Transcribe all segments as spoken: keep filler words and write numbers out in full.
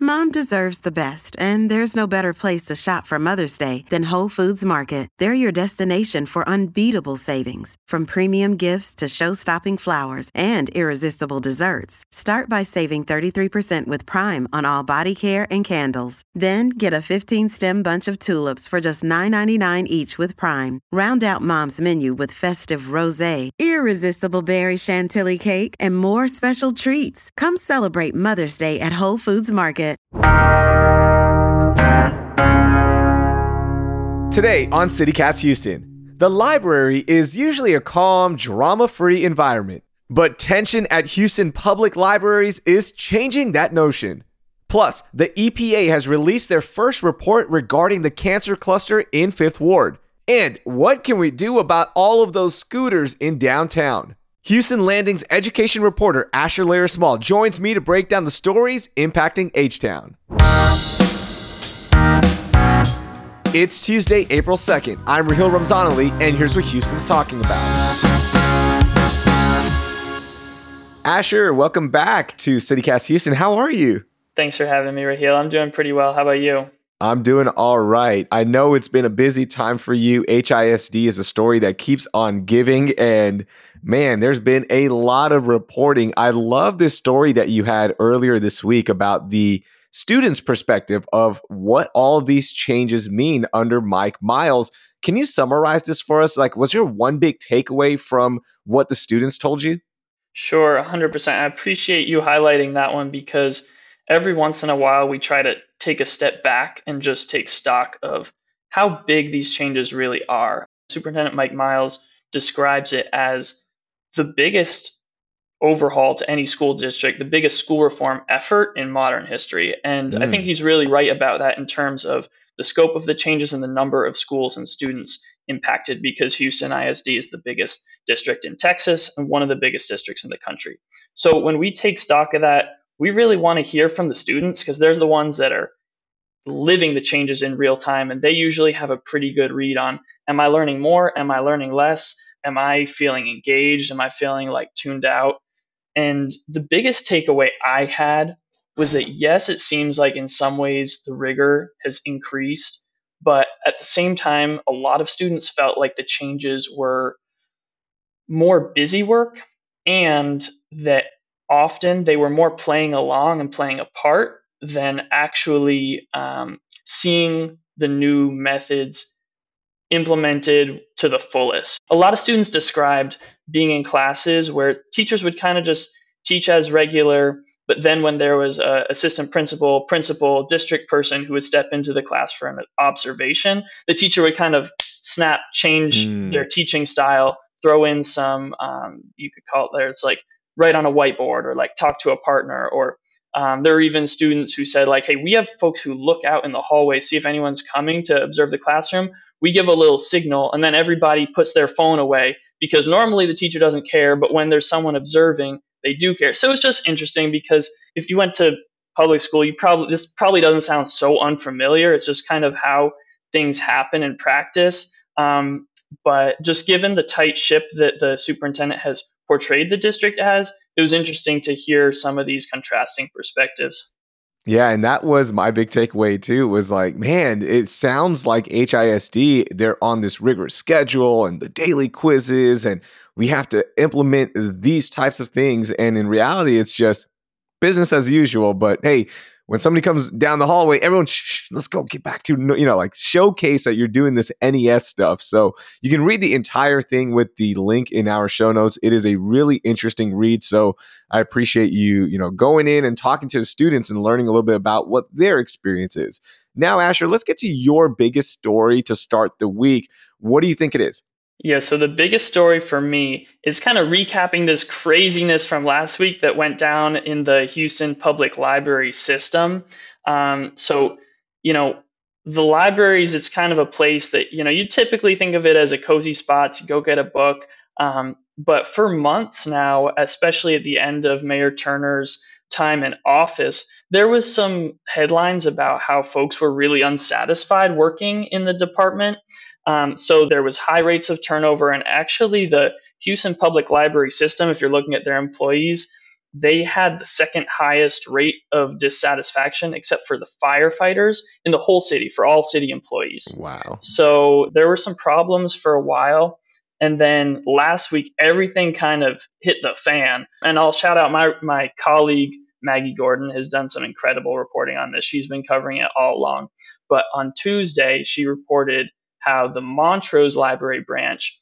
Mom deserves the best, and there's no better place to shop for Mother's Day than Whole Foods Market. They're your destination for unbeatable savings, from premium gifts to show-stopping flowers and irresistible desserts. Start by saving thirty-three percent with Prime on all body care and candles. Then get a fifteen-stem bunch of tulips for just nine ninety-nine each with Prime. Round out Mom's menu with festive rosé, irresistible berry chantilly cake, and more special treats. Come celebrate Mother's Day at Whole Foods Market. Today on CityCast Houston, the library is usually a calm, drama-free environment, but tension at Houston public libraries is changing that notion. Plus, the E P A has released their first report regarding the cancer cluster in Fifth Ward. And what can we do about all of those scooters in downtown? Houston Landing's education reporter Asher Layer Small joins me to break down the stories impacting H-Town. It's Tuesday, April second. I'm Rahil Ramzanali, and here's what Houston's talking about. Asher, welcome back to CityCast Houston. How are you? Thanks for having me, Rahil. I'm doing pretty well. How about you? I'm doing all right. I know it's been a busy time for you. H I S D is a story that keeps on giving, and man, there's been a lot of reporting. I love this story that you had earlier this week about the students' perspective of what all of these changes mean under Mike Miles. Can you summarize this for us? Like, was there one big takeaway from what the students told you? Sure, one hundred percent. I appreciate you highlighting that one because every once in a while we try to take a step back and just take stock of how big these changes really are. Superintendent Mike Miles describes it as the biggest overhaul to any school district, the biggest school reform effort in modern history. And mm. I think he's really right about that in terms of the scope of the changes and the number of schools and students impacted, because Houston I S D is the biggest district in Texas and one of the biggest districts in the country. So when we take stock of that, we really want to hear from the students because they're the ones that are living the changes in real time. And they usually have a pretty good read on, am I learning more? Am I learning less? Am I feeling engaged? Am I feeling like tuned out? And the biggest takeaway I had was that, yes, it seems like in some ways the rigor has increased, but at the same time, a lot of students felt like the changes were more busy work and that often they were more playing along and playing a part than actually um, seeing the new methods implemented to the fullest. A lot of students described being in classes where teachers would kind of just teach as regular, but then when there was an assistant principal, principal, district person who would step into the class for an observation, the teacher would kind of snap, change mm. their teaching style, throw in some, um, you could call it there, it's like write on a whiteboard or like talk to a partner. Or um, there are even students who said like, hey, we have folks who look out in the hallway, see if anyone's coming to observe the classroom. We give a little signal and then everybody puts their phone away because normally the teacher doesn't care, but when there's someone observing, they do care. So it's just interesting because if you went to public school, you probably, this probably doesn't sound so unfamiliar. It's just kind of how things happen in practice. Um, but just given the tight ship that the superintendent has portrayed the district as, it was interesting to hear some of these contrasting perspectives. Yeah, and that was my big takeaway too, was like, man, it sounds like H I S D, they're on this rigorous schedule and the daily quizzes, and we have to implement these types of things. And in reality, it's just business as usual. But hey, when somebody comes down the hallway, everyone, shh, let's go get back to, you know, like showcase that you're doing this N E S stuff. So you can read the entire thing with the link in our show notes. It is a really interesting read. So I appreciate you, you know, going in and talking to the students and learning a little bit about what their experience is. Now, Asher, let's get to your biggest story to start the week. What do you think it is? Yeah, so the biggest story for me is kind of recapping this craziness from last week that went down in the Houston Public Library system. Um, so, you know, the libraries, it's kind of a place that, you know, you typically think of it as a cozy spot to go get a book. Um, but for months now, especially at the end of Mayor Turner's time in office, there was some headlines about how folks were really unsatisfied working in the department. Um, so there was high rates of turnover, and actually the Houston Public Library system, if you're looking at their employees, they had the second highest rate of dissatisfaction, except for the firefighters, in the whole city for all city employees. Wow. So there were some problems for a while. And then last week, everything kind of hit the fan. And I'll shout out my, my colleague, Maggie Gordon, has done some incredible reporting on this. She's been covering it all along. But on Tuesday, she reported how the Montrose Library branch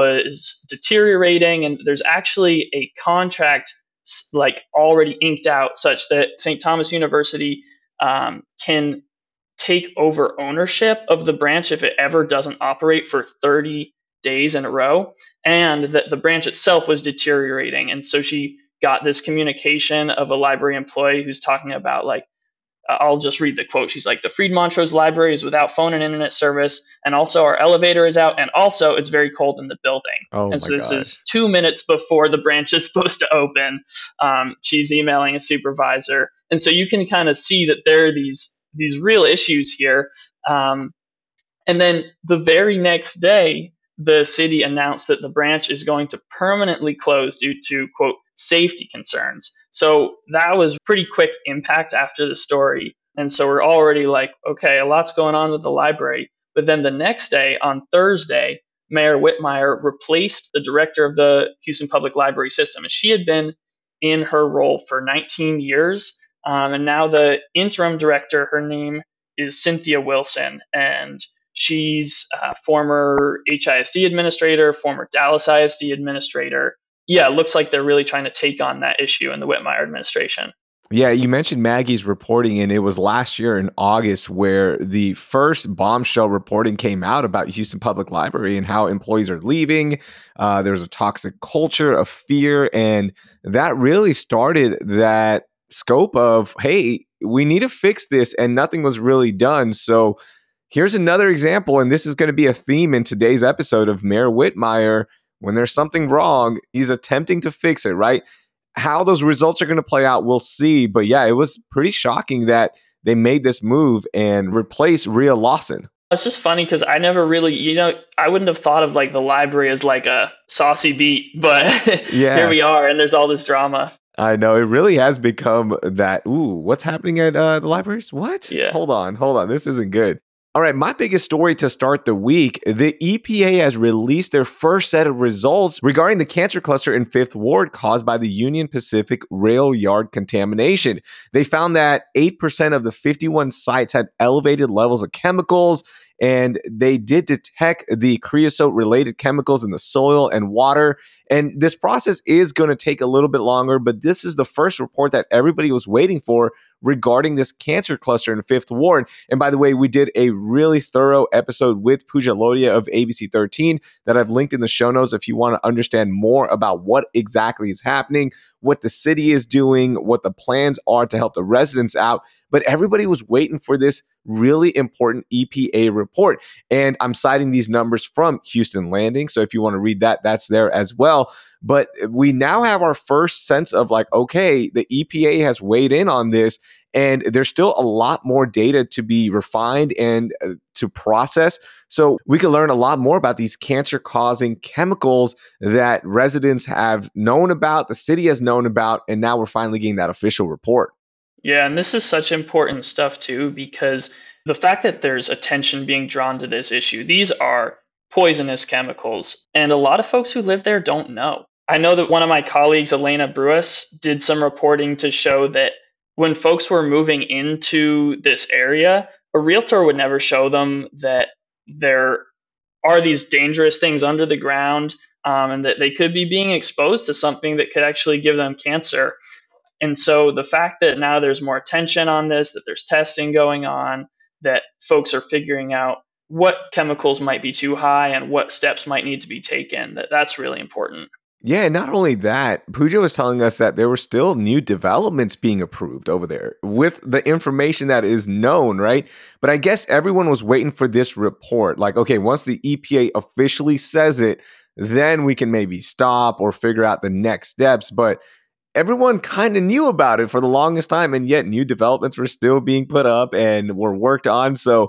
was deteriorating. And there's actually a contract like already inked out such that Saint Thomas University um, can take over ownership of the branch if it ever doesn't operate for thirty days in a row, and that the branch itself was deteriorating. And so she got this communication of a library employee who's talking about like, uh, I'll just read the quote. She's like, the Freed Montrose Library is without phone and internet service, and also our elevator is out, and also it's very cold in the building. Oh and so my this God. is two minutes before the branch is supposed to open. Um, she's emailing a supervisor. And so you can kind of see that there are these, these real issues here. Um, and then the very next day, the city announced that the branch is going to permanently close due to, quote, safety concerns. So that was pretty quick impact after the story. And so we're already like, okay, a lot's going on with the library. But then the next day, on Thursday, Mayor Whitmire replaced the director of the Houston Public Library System. And she had been in her role for nineteen years. Um, and now the interim director, her name is Cynthia Wilson. And she's a former H I S D administrator, former Dallas I S D administrator. Yeah, it looks like they're really trying to take on that issue in the Whitmire administration. Yeah, you mentioned Maggie's reporting, and it was last year in August where the first bombshell reporting came out about Houston Public Library and how employees are leaving. Uh, there's a toxic culture of fear, and that really started that scope of, hey, we need to fix this, and nothing was really done. So here's another example, and this is going to be a theme in today's episode of Mayor Whitmire. When there's something wrong, he's attempting to fix it, right? How those results are going to play out, we'll see. But yeah, it was pretty shocking that they made this move and replaced Rhea Lawson. It's just funny because I never really, you know, I wouldn't have thought of like the library as like a saucy beat, but Yeah. Here we are, and there's all this drama. I know, it really has become that, ooh, what's happening at uh, the libraries? What? Yeah. Hold on, hold on. This isn't good. All right, my biggest story to start the week, the E P A has released their first set of results regarding the cancer cluster in Fifth Ward caused by the Union Pacific rail yard contamination. They found that eight percent of the fifty-one sites had elevated levels of chemicals, and they did detect the creosote-related chemicals in the soil and water. And this process is going to take a little bit longer, but this is the first report that everybody was waiting for regarding this cancer cluster in Fifth Ward. And by the way, we did a really thorough episode with Pooja Lodia of A B C thirteen that I've linked in the show notes if you want to understand more about what exactly is happening, what the city is doing, what the plans are to help the residents out. But everybody was waiting for this really important E P A report. And I'm citing these numbers from Houston Landing. So if you want to read that, that's there as well. But we now have our first sense of like, okay, the E P A has weighed in on this, and there's still a lot more data to be refined and uh, to process. So we can learn a lot more about these cancer-causing chemicals that residents have known about, the city has known about, and now we're finally getting that official report. Yeah, and this is such important stuff too, because the fact that there's attention being drawn to this issue, these are poisonous chemicals, and a lot of folks who live there don't know. I know that one of my colleagues, Elena Bruas, did some reporting to show that when folks were moving into this area, a realtor would never show them that there are these dangerous things under the ground, um, and that they could be being exposed to something that could actually give them cancer. And so the fact that now there's more attention on this, that there's testing going on, that folks are figuring out what chemicals might be too high and what steps might need to be taken, that that's really important. Yeah, and not only that, Pooja was telling us that there were still new developments being approved over there with the information that is known, right? But I guess everyone was waiting for this report. Like, okay, once the E P A officially says it, then we can maybe stop or figure out the next steps. But everyone kind of knew about it for the longest time, and yet new developments were still being put up and were worked on. So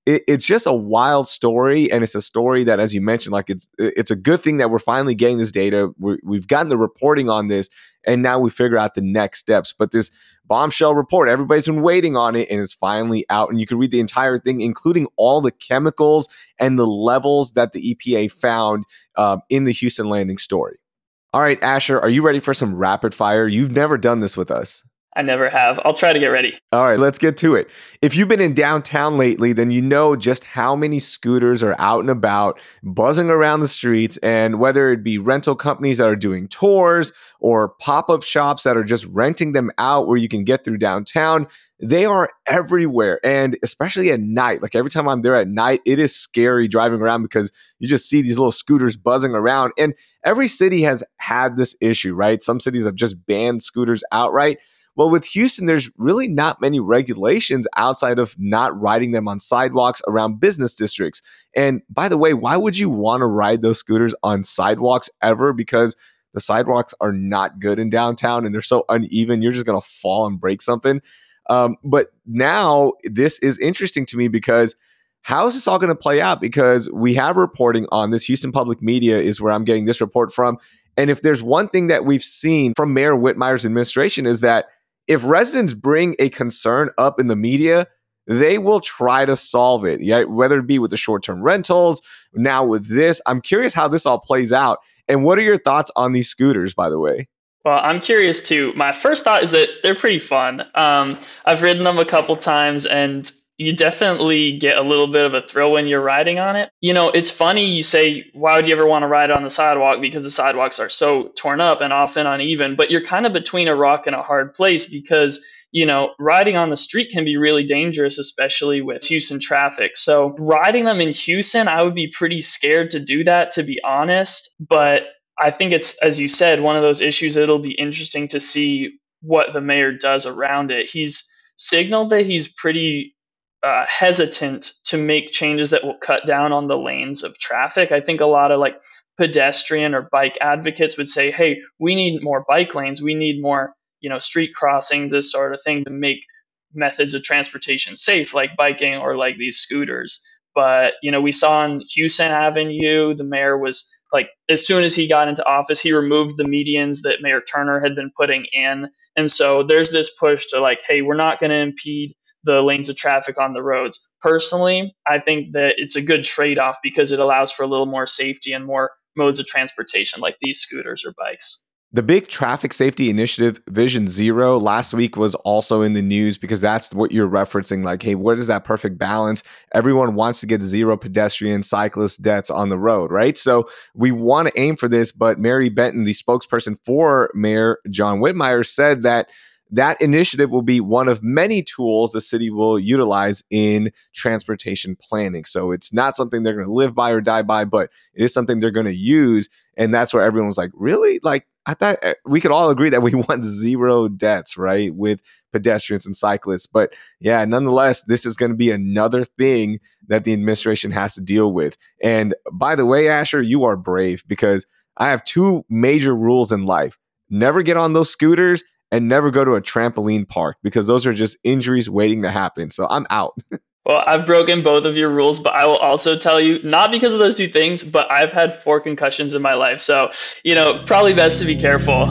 it, it's just a wild story. And it's a story that, as you mentioned, like it's it's a good thing that we're finally getting this data. We're, we've gotten the reporting on this, and now we figure out the next steps. But this bombshell report, everybody's been waiting on it, and it's finally out. And you can read the entire thing, including all the chemicals and the levels that the E P A found um, in the Houston Landing story. All right, Asher, are you ready for some rapid fire? You've never done this with us. I never have. I'll try to get ready. All right, let's get to it. If you've been in downtown lately, then you know just how many scooters are out and about, buzzing around the streets, and whether it be rental companies that are doing tours or pop-up shops that are just renting them out where you can get through downtown, they are everywhere. And especially at night, like every time I'm there at night, it is scary driving around because you just see these little scooters buzzing around. And every city has had this issue, right? Some cities have just banned scooters outright. Well, with Houston, there's really not many regulations outside of not riding them on sidewalks around business districts. And by the way, why would you want to ride those scooters on sidewalks ever? Because the sidewalks are not good in downtown and they're so uneven, you're just going to fall and break something. Um, but now this is interesting to me because how is this all going to play out? Because we have reporting on this. Houston Public Media is where I'm getting this report from. And if there's one thing that we've seen from Mayor Whitmire's administration is that if residents bring a concern up in the media, they will try to solve it, yeah? Whether it be with the short-term rentals, now with this. I'm curious how this all plays out. And what are your thoughts on these scooters, by the way? Well, I'm curious too. My first thought is that they're pretty fun. Um, I've ridden them a couple times, and you definitely get a little bit of a thrill when you're riding on it. You know, it's funny you say, why would you ever want to ride on the sidewalk? Because the sidewalks are so torn up and often uneven, but you're kind of between a rock and a hard place because, you know, riding on the street can be really dangerous, especially with Houston traffic. So riding them in Houston, I would be pretty scared to do that, to be honest. But I think it's, as you said, one of those issues. It'll be interesting to see what the mayor does around it. He's signaled that he's pretty Uh, hesitant to make changes that will cut down on the lanes of traffic. I think a lot of like pedestrian or bike advocates would say, hey, we need more bike lanes. We need more, you know, street crossings, this sort of thing to make methods of transportation safe, like biking or like these scooters. But, you know, we saw on Houston Avenue, the mayor was like, as soon as he got into office, he removed the medians that Mayor Turner had been putting in. And so there's this push to like, hey, we're not going to impede the lanes of traffic on the roads. Personally, I think that it's a good trade-off because it allows for a little more safety and more modes of transportation like these scooters or bikes. The big traffic safety initiative, Vision Zero, last week was also in the news because that's what you're referencing. Like, hey, what is that perfect balance? Everyone wants to get zero pedestrian, cyclist deaths on the road, right? So we want to aim for this, but Mary Benton, the spokesperson for Mayor John Whitmire, said that that initiative will be one of many tools the city will utilize in transportation planning. So it's not something they're going to live by or die by, but it is something they're going to use. And that's where everyone was like, really? Like, I thought we could all agree that we want zero deaths, right, with pedestrians and cyclists. But yeah, nonetheless, this is going to be another thing that the administration has to deal with. And by the way, Asher, you are brave because I have two major rules in life. Never get on those scooters and never go to a trampoline park because those are just injuries waiting to happen. So I'm out. Well, I've broken both of your rules, but I will also tell you, not because of those two things, but I've had four concussions in my life. So, you know, probably best to be careful.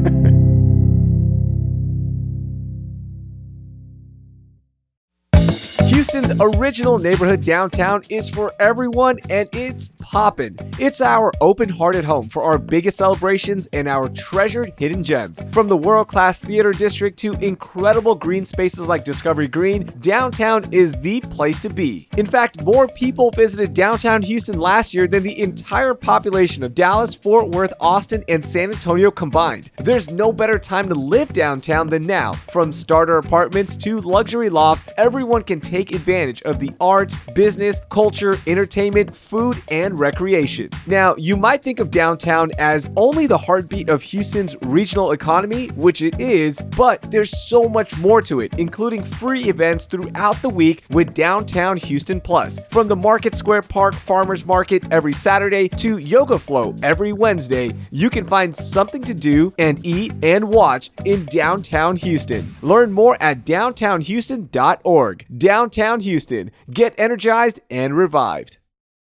Houston's original neighborhood downtown is for everyone, and it's poppin'. It's our open-hearted home for our biggest celebrations and our treasured hidden gems. From the world-class theater district to incredible green spaces like Discovery Green, downtown is the place to be. In fact, more people visited downtown Houston last year than the entire population of Dallas, Fort Worth, Austin, and San Antonio combined. There's no better time to live downtown than now. From starter apartments to luxury lofts, everyone can take advantage of the arts, business, culture, entertainment, food, and recreation. Now, you might think of downtown as only the heartbeat of Houston's regional economy, which it is, but there's so much more to it, including free events throughout the week with Downtown Houston Plus. From the Market Square Park Farmers Market every Saturday to Yoga Flow every Wednesday, you can find something to do and eat and watch in downtown Houston. Learn more at downtown houston dot org. Downtown downtown Houston. Get energized and revived.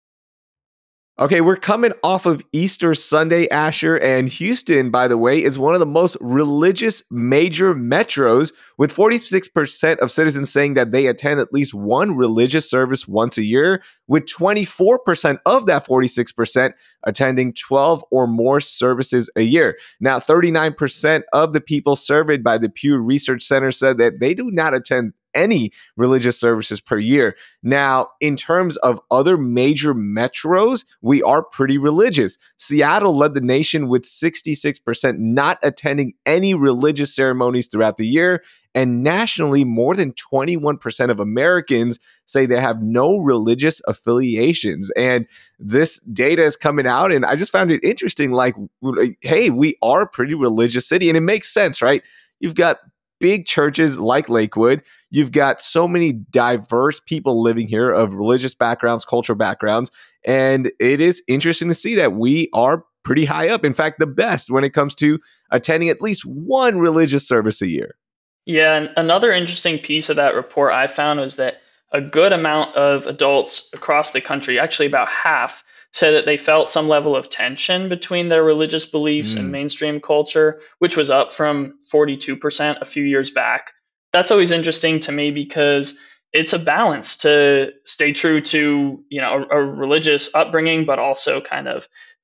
Okay, we're coming off of Easter Sunday, Asher, and Houston, by the way, is one of the most religious major metros, with forty-six percent of citizens saying that they attend at least one religious service once a year, with twenty-four percent of that forty-six percent attending twelve or more services a year. Now, thirty-nine percent of the people surveyed by the Pew Research Center said that they do not attend any religious services per year. Now, in terms of other major metros, we are pretty religious. Seattle led the nation with sixty-six percent not attending any religious ceremonies throughout the year. And nationally, more than twenty-one percent of Americans say they have no religious affiliations. And this data is coming out, and I just found it interesting. Like, hey, we are a pretty religious city, and it makes sense, right? You've got big churches like Lakewood. You've got so many diverse people living here of religious backgrounds, cultural backgrounds. And it is interesting to see that we are pretty high up. In fact, the best when it comes to attending at least one religious service a year. Yeah, and another interesting piece of that report I found was that a good amount of adults across the country, actually about half, said that they felt some level of tension between their religious beliefs Mm. and mainstream culture, which was up from forty-two percent a few years back. That's always interesting to me because it's a balance to stay true to, you know, a, a religious upbringing, but also kind of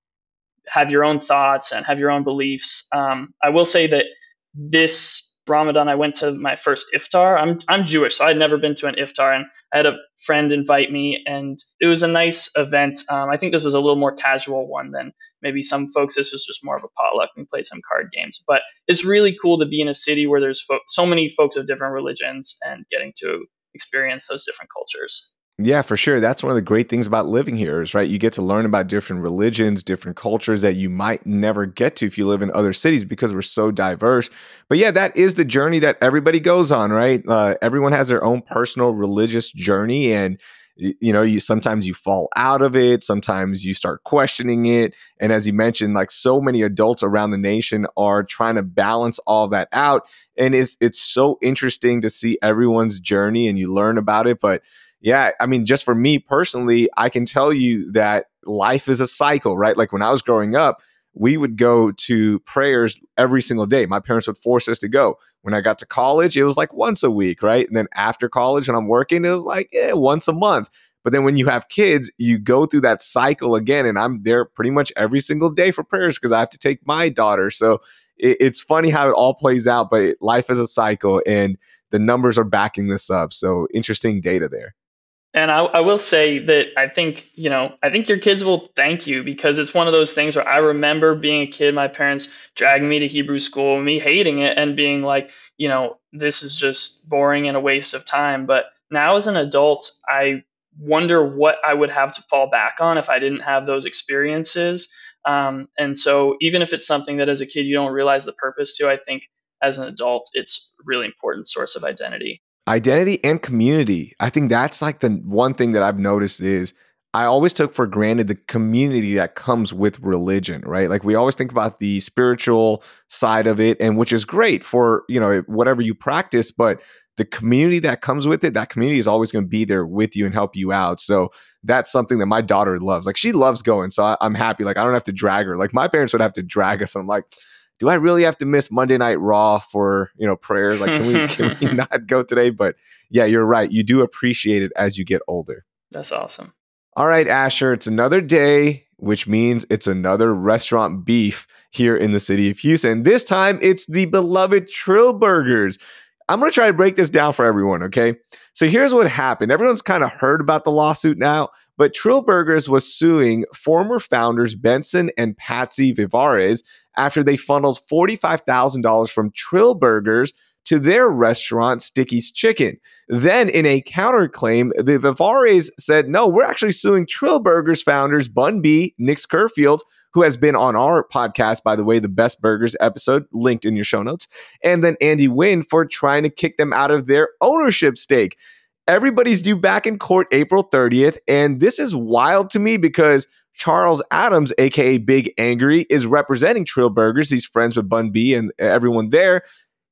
have your own thoughts and have your own beliefs. Um, I will say that this Ramadan, I went to my first iftar. I'm I'm Jewish, so I'd never been to an iftar, and I had a friend invite me, and it was a nice event. Um, I think this was a little more casual one than maybe some folks. This was just more of a potluck. We played some card games, but it's really cool to be in a city where there's fo- so many folks of different religions and getting to experience those different cultures. Yeah, for sure. That's one of the great things about living here is, right, you get to learn about different religions, different cultures that you might never get to if you live in other cities because we're so diverse. But yeah, that is the journey that everybody goes on, right? Uh, everyone has their own personal religious journey, and y- you know, you sometimes you fall out of it, sometimes you start questioning it. And as you mentioned, like so many adults around the nation are trying to balance all that out. And it's it's so interesting to see everyone's journey and you learn about it. But yeah, I mean, just for me personally, I can tell you that life is a cycle, right? Like when I was growing up, we would go to prayers every single day. My parents would force us to go. When I got to college, it was like once a week, right? And then after college, when I'm working, it was like, yeah, once a month. But then when you have kids, you go through that cycle again. And I'm there pretty much every single day for prayers because I have to take my daughter. So it, it's funny how it all plays out, but it, life is a cycle and the numbers are backing this up. So interesting data there. And I, I will say that I think, you know, I think your kids will thank you because it's one of those things where I remember being a kid, my parents dragging me to Hebrew school, me hating it and being like, you know, this is just boring and a waste of time. But now as an adult, I wonder what I would have to fall back on if I didn't have those experiences. Um, and so even if it's something that as a kid you don't realize the purpose to, I think as an adult, it's a really important source of identity. Identity and community. I think that's like the one thing that I've noticed is I always took for granted the community that comes with religion, right? Like we always think about the spiritual side of it, and which is great for, you know, whatever you practice, but the community that comes with it, that community is always going to be there with you and help you out. So that's something that my daughter loves. Like she loves going. So I, I'm happy. Like I don't have to drag her. Like my parents would have to drag us. I'm like, do I really have to miss Monday Night Raw for, you know, prayer? Like, can we can we not go today? But yeah, you're right. You do appreciate it as you get older. That's awesome. All right, Asher, it's another day, which means it's another restaurant beef here in the city of Houston. This time, it's the beloved Trill Burgers. I'm going to try to break this down for everyone, okay? So here's what happened. Everyone's kind of heard about the lawsuit now, but Trill Burgers was suing former founders Benson and Patsy Vivarez after they funneled forty-five thousand dollars from Trill Burgers to their restaurant, Sticky's Chicken. Then in a counterclaim, the Vivarez said, no, we're actually suing Trill Burgers founders Bun B, Nick Scurfield, who has been on our podcast, by the way, the Best Burgers episode, linked in your show notes, and then Andy Wynn for trying to kick them out of their ownership stake. Everybody's due back in court April thirtieth, and this is wild to me because Charles Adams, aka Big Angry, is representing Trill Burgers. He's friends with Bun B and everyone there.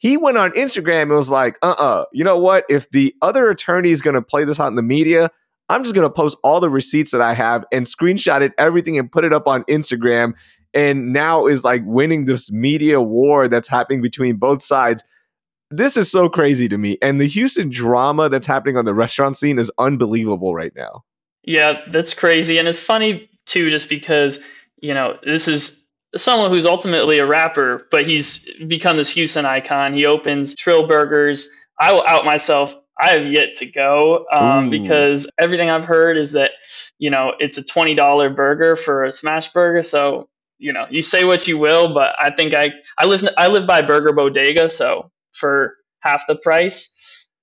He went on Instagram and was like, uh-uh, you know what? If the other attorney is going to play this out in the media, I'm just going to post all the receipts that I have and screenshot it, everything, and put it up on Instagram. And now is like winning this media war that's happening between both sides. This is so crazy to me. And the Houston drama that's happening on the restaurant scene is unbelievable right now. Yeah, that's crazy. And it's funny too, just because, you know, this is someone who's ultimately a rapper, but he's become this Houston icon. He opens Trill Burgers. I will out myself. I have yet to go um, because everything I've heard is that, you know, it's a twenty dollars burger for a smash burger. So, you know, you say what you will, but I think I, I live, I live by Burger Bodega. So for half the price.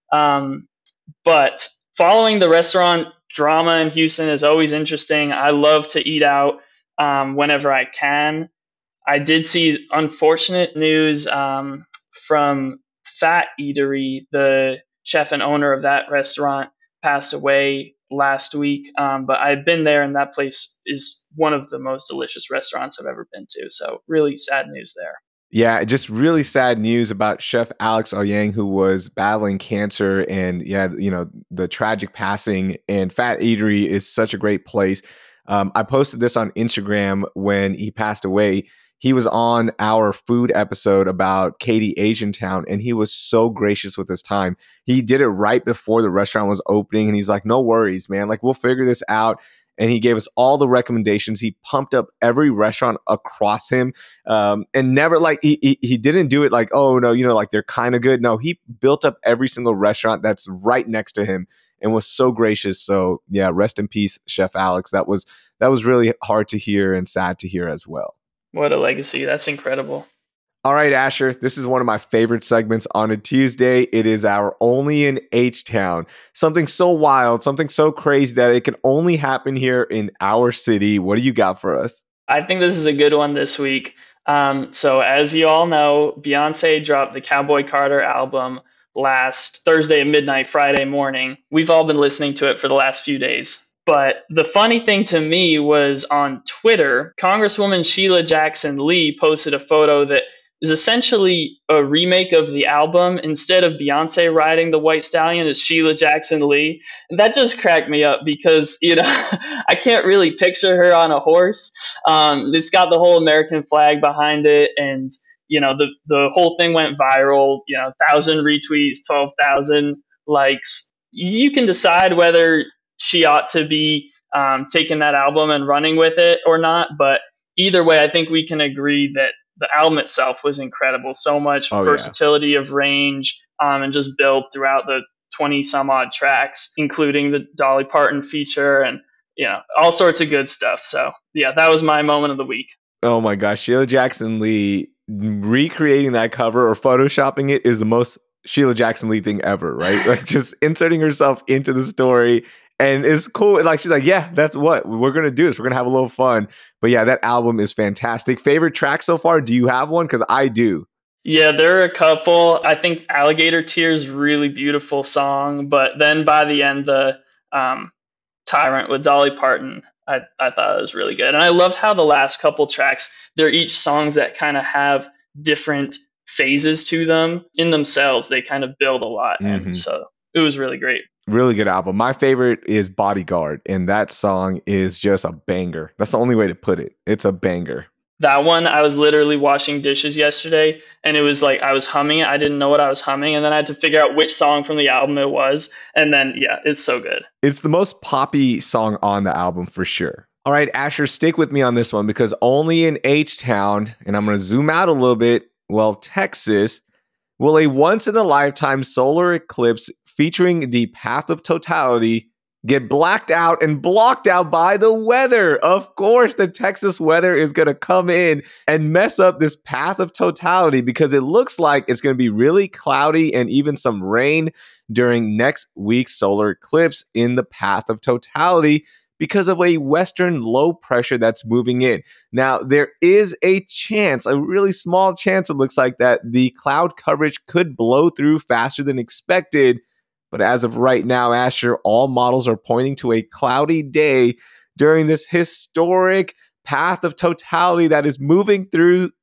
Um, but following the restaurant drama in Houston is always interesting. I love to eat out um, whenever I can. I did see unfortunate news um, from Fat Eatery, the chef and owner of that restaurant passed away last week. Um, but I've been there, and that place is one of the most delicious restaurants I've ever been to. So really sad news there. Yeah, just really sad news about Chef Alex Ouyang, who was battling cancer, and yeah, you know, the tragic passing. And Fat Eatery is such a great place. Um, I posted this on Instagram when he passed away. He was on our food episode about Katy Asiantown, and he was so gracious with his time. He did it right before the restaurant was opening, and he's like, no worries, man. Like, we'll figure this out. And he gave us all the recommendations. He pumped up every restaurant across him, um, and never like he, he he didn't do it like, oh no, you know, like they're kind of good. No, he built up every single restaurant that's right next to him and was so gracious. So yeah, rest in peace, Chef Alex. That was that was really hard to hear and sad to hear as well. What a legacy. That's incredible. All right, Asher, this is one of my favorite segments on a Tuesday. It is our Only in H-Town. Something so wild, something so crazy that it can only happen here in our city. What do you got for us? I think this is a good one this week. Um, so as you all know, Beyonce dropped the Cowboy Carter album last Thursday at midnight, Friday morning. We've all been listening to it for the last few days. But the funny thing to me was on Twitter, Congresswoman Sheila Jackson Lee posted a photo that is essentially a remake of the album. Instead of Beyonce riding the White Stallion, it's Sheila Jackson Lee. And that just cracked me up because, you know, I can't really picture her on a horse. Um, it's got the whole American flag behind it. And, you know, the, the whole thing went viral, you know, one thousand retweets, twelve thousand likes. You can decide whether she ought to be um, taking that album and running with it or not. But either way, I think we can agree that the album itself was incredible. So much oh, versatility yeah. of range um, and just build throughout the twenty some odd tracks, including the Dolly Parton feature and, you know, all sorts of good stuff. So yeah, that was my moment of the week. Oh my gosh. Sheila Jackson Lee recreating that cover or photoshopping it is the most Sheila Jackson Lee thing ever, right? Like just inserting herself into the story. And it's cool. Like, she's like, yeah, that's what we're going to do. Is we're going to have a little fun. But yeah, that album is fantastic. Favorite track so far? Do you have one? Because I do. Yeah, there are a couple. I think Alligator Tears, really beautiful song. But then by the end, the um, Tyrant with Dolly Parton, I, I thought it was really good. And I loved how the last couple tracks, they're each songs that kind of have different phases to them in themselves. They kind of build a lot. Mm-hmm. And so it was really great. Really good album. My favorite is Bodyguard, and that song is just a banger. That's the only way to put it. It's a banger. That one, I was literally washing dishes yesterday, and it was like I was humming it. I didn't know what I was humming, and then I had to figure out which song from the album it was. And then, yeah, it's so good. It's the most poppy song on the album for sure. All right, Asher, stick with me on this one because Only in H-Town, and I'm going to zoom out a little bit, well, Texas, will a once-in-a-lifetime solar eclipse featuring the Path of Totality get blacked out and blocked out by the weather? Of course, the Texas weather is going to come in and mess up this Path of Totality because it looks like it's going to be really cloudy and even some rain during next week's solar eclipse in the Path of Totality because of a western low pressure that's moving in. Now, there is a chance, a really small chance it looks like, that the cloud coverage could blow through faster than expected. But as of right now, Asher, all models are pointing to a cloudy day during this historic Path of Totality that is moving through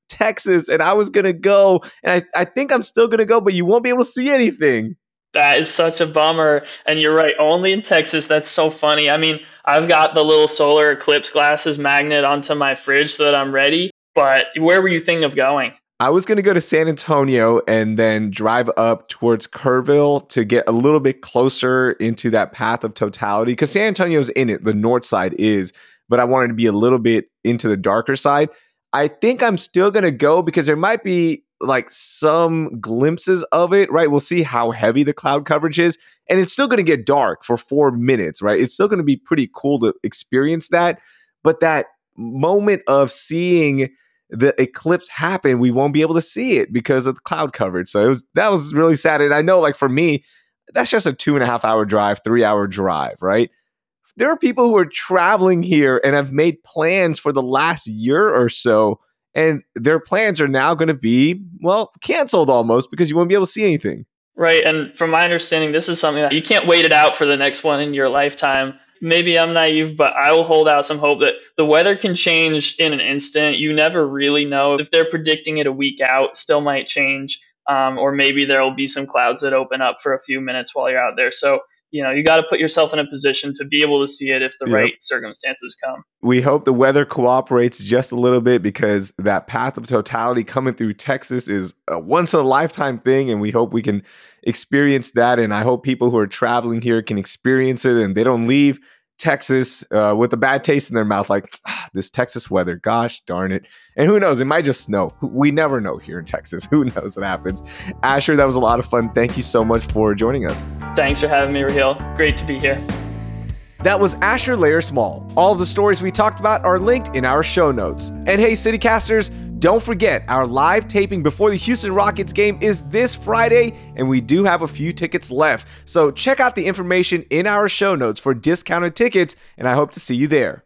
Texas, and I was going to go, and I, I think I'm still going to go, but you won't be able to see anything. That is such a bummer. And you're right, only in Texas. That's so funny. I mean, I've got the little solar eclipse glasses magnet onto my fridge so that I'm ready. But where were you thinking of going? I was going to go to San Antonio and then drive up towards Kerrville to get a little bit closer into that path of totality, because San Antonio's in it. The north side is, but I wanted to be a little bit into the darker side. I think I'm still going to go because there might be like some glimpses of it, right? We'll see how heavy the cloud coverage is. And it's still going to get dark for four minutes, right? It's still going to be pretty cool to experience that. But that moment of seeing the eclipse happen, we won't be able to see it because of the cloud coverage. So it was that was really sad. And I know, like, for me, that's just a two and a half hour drive, three hour drive, right? There are people who are traveling here and have made plans for the last year or so, and their plans are now going to be, well, canceled almost because you won't be able to see anything. Right. And from my understanding, this is something that you can't wait it out for the next one in your lifetime. Maybe I'm naive, but I will hold out some hope that the weather can change in an instant. You never really know. If they're predicting it a week out, still might change. Um, or maybe there will be some clouds that open up for a few minutes while you're out there. So, you know, you got to put yourself in a position to be able to see it if the Yep. right circumstances come. We hope the weather cooperates just a little bit, because that path of totality coming through Texas is a once in a lifetime thing. And we hope we can experience that. And I hope people who are traveling here can experience it and they don't leave Texas uh, with a bad taste in their mouth, like, ah, this Texas weather, gosh darn it. And who knows, it might just snow. We never know here in Texas. Who knows what happens. Asher, that was a lot of fun. Thank you so much for joining us. Thanks for having me, Raheel. Great to be here. That was Asher Layer Small. All of the stories we talked about are linked in our show notes. And hey, CityCasters, don't forget, our live taping before the Houston Rockets game is this Friday, and we do have a few tickets left. So check out the information in our show notes for discounted tickets, and I hope to see you there.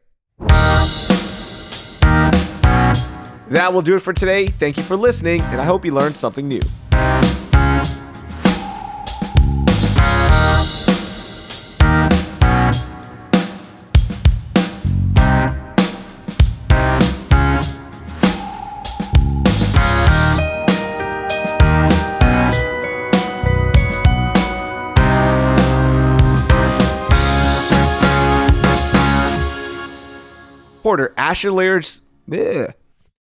That will do it for today. Thank you for listening, and I hope you learned something new. Porter, Asher Layer's... Ugh.